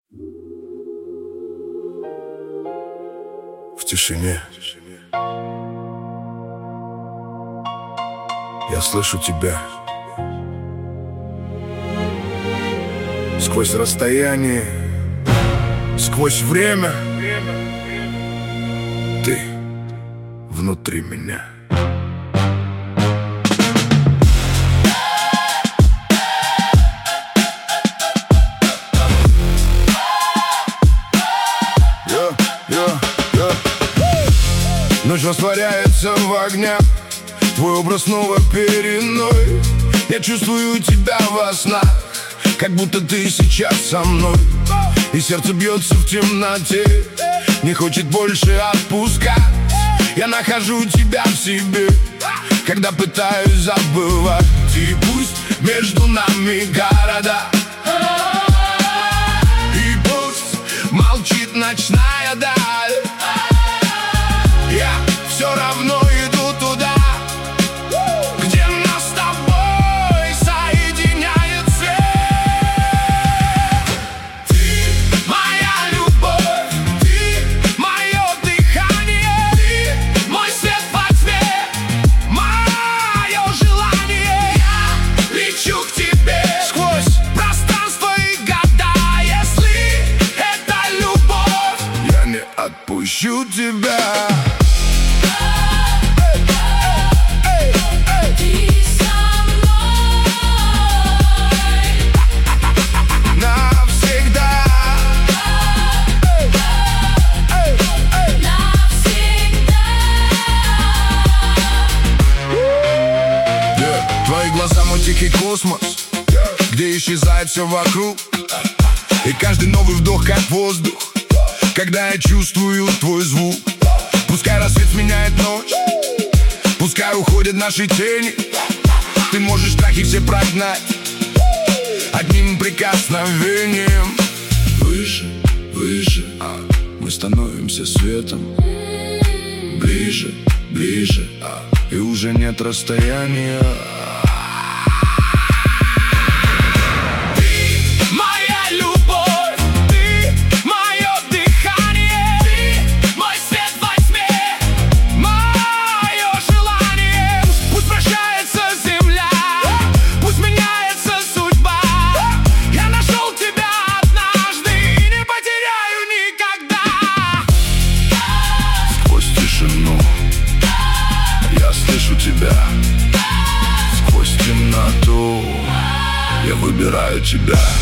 В тишине я слышу тебя. Сквозь расстояние, сквозь время, ты внутри меня. Ночь растворяется в огнях, твой образ снова перед мной. Я чувствую тебя во снах, как будто ты сейчас со мной. И сердце бьется в темноте, не хочет больше отпускать. Я нахожу тебя в себе, когда пытаюсь забывать. И пусть между нами города, и пусть молчит ночная даль, я все равно иду туда, где нас с тобой соединяет свет. Ты моя любовь, ты мое дыхание, ты мой свет во тьме, мое желание. Я лечу к тебе сквозь пространство и года. Если это любовь, я не отпущу тебя. Твои глаза мой тихий космос, где исчезает все вокруг. И каждый новый вдох как воздух, когда я чувствую твой звук. Пускай рассвет сменяет ночь, пускай уходят наши тени, ты можешь страхи все прогнать одним прикосновением. Выше, выше, мы становимся светом. Ближе, ближе, и уже нет расстояния. Сквозь темноту я выбираю тебя.